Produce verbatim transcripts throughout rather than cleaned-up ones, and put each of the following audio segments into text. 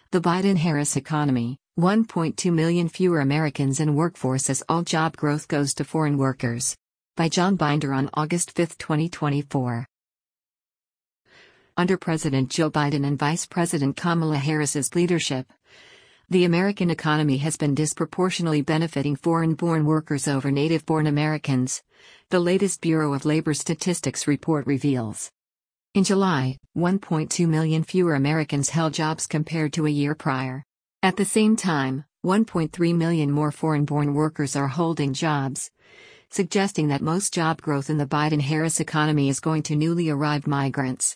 The Biden-Harris economy, one point two million fewer Americans in workforce as all job growth goes to foreign workers. By John Binder on August fifth, twenty twenty-four. Under President Joe Biden and Vice President Kamala Harris's leadership, the American economy has been disproportionately benefiting foreign-born workers over native-born Americans, the latest Bureau of Labor Statistics report reveals. In July, one point two million fewer Americans held jobs compared to a year prior. At the same time, one point three million more foreign-born workers are holding jobs, suggesting that most job growth in the Biden-Harris economy is going to newly arrived migrants.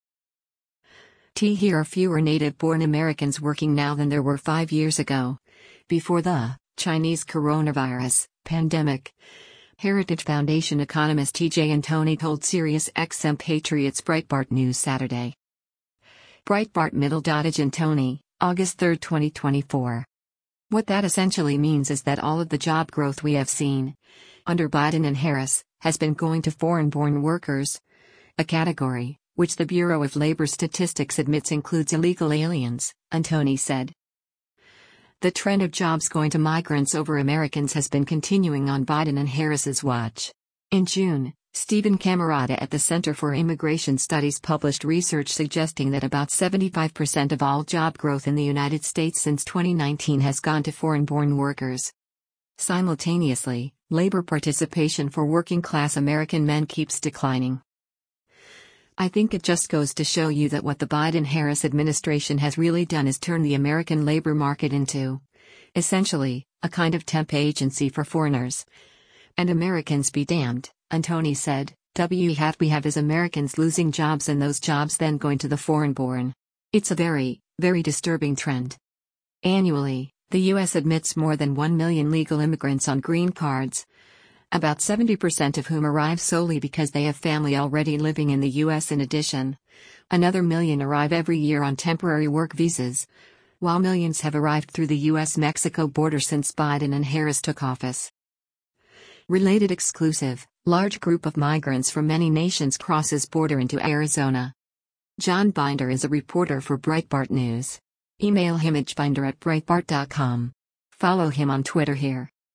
T Here are fewer native-born Americans working now than there were five years ago, before the Chinese coronavirus pandemic. Heritage Foundation economist T J Antoni told Sirius X M Patriots Breitbart News Saturday. Breitbart Middle Antoni, August third, twenty twenty-four. What that essentially means is that all of the job growth we have seen, under Biden and Harris, has been going to foreign-born workers, a category which the Bureau of Labor Statistics admits includes illegal aliens, Antoni said. The trend of jobs going to migrants over Americans has been continuing on Biden and Harris's watch. In June, Stephen Camarada at the Center for Immigration Studies published research suggesting that about seventy-five percent of all job growth in the United States since twenty nineteen has gone to foreign-born workers. Simultaneously, labor participation for working-class American men keeps declining. I think it just goes to show you that what the Biden-Harris administration has really done is turn the American labor market into, essentially, a kind of temp agency for foreigners. And Americans be damned, Antoni said. W hat we have is Americans losing jobs and those jobs then going to the foreign-born. It's a very, very disturbing trend. Annually, the U S admits more than one million legal immigrants on green cards, about seventy percent of whom arrive solely because they have family already living in the U S. In addition, another million arrive every year on temporary work visas, while millions have arrived through the U S Mexico border since Biden and Harris took office. Related exclusive, large group of migrants from many nations crosses border into Arizona. John Binder is a reporter for Breitbart News. Email him at binder at breitbart dot com. Follow him on Twitter here.